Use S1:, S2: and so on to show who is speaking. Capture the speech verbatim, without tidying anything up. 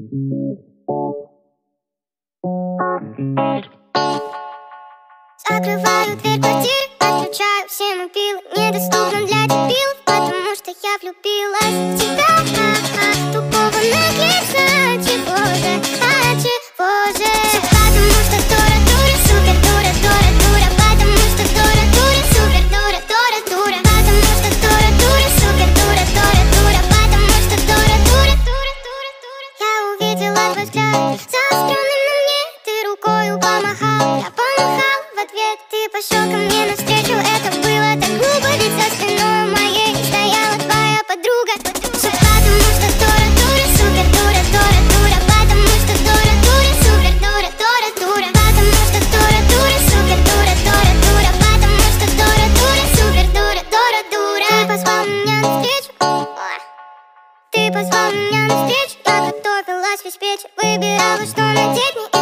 S1: Закрываю дверь квартиры, отключаю все мобилы. Недоступно для дебилов, потому что я влюбилась в тебя. А-а, тупого наглеца, чего же, а чего же? Потому что дура, дура, супер дура, дура, дура. Потому что дура, дура, супер дура, дура, дура. Потому что дура, дура, супер дура, дура, дура. Потому что дура, дура, дура, дура, дура. Я увидела твой взгляд, заостренный на мне. Ты рукою помахал, я помахал в ответ. Ты пошел ко мне навстречу, это было так глупо. Ведь за спиной моей стояла твоя подруга. Все потому что дура, дура, супер дура, дура, дура. Потому что дура, дура, супер дура, дура, дура. Потому что дура, дура, супер дура, дура, дура. Потому что дура, дура, супер дура, дура, дура. Ты позвал меня навстречу, ты позвал меня навстречу. Я готовилась весь вечер, выбирала, что надеть мне.